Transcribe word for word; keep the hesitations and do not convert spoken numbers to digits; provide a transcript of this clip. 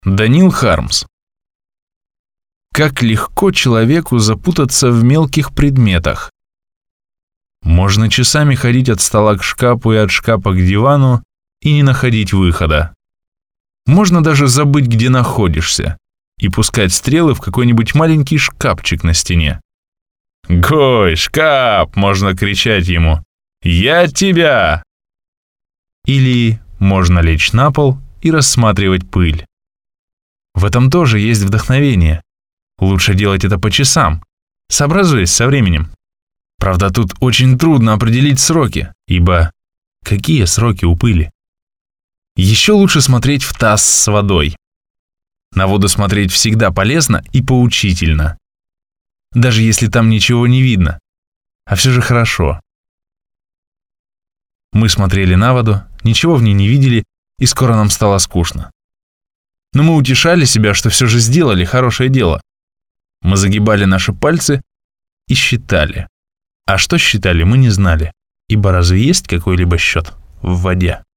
Даниил Хармс. Как легко человеку запутаться в мелких предметах. Можно часами ходить от стола к шкафу и от шкафа к дивану и не находить выхода. Можно даже забыть, где находишься, и пускать стрелы в какой-нибудь маленький шкафчик на стене. «Гой, шкаф!» — можно кричать ему. «Я тебя!» Или можно лечь на пол и рассматривать пыль. В этом тоже есть вдохновение. Лучше делать это по часам, сообразуясь со временем. Правда, тут очень трудно определить сроки, ибо какие сроки у пыли? Еще лучше смотреть в таз с водой. На воду смотреть всегда полезно и поучительно. Даже если там ничего не видно, а все же хорошо. Мы смотрели на воду, ничего в ней не видели, и скоро нам стало скучно. Но мы утешали себя, что все же сделали хорошее дело. Мы загибали наши пальцы и считали. А что считали, мы не знали, ибо разве есть какой-либо счет в воде?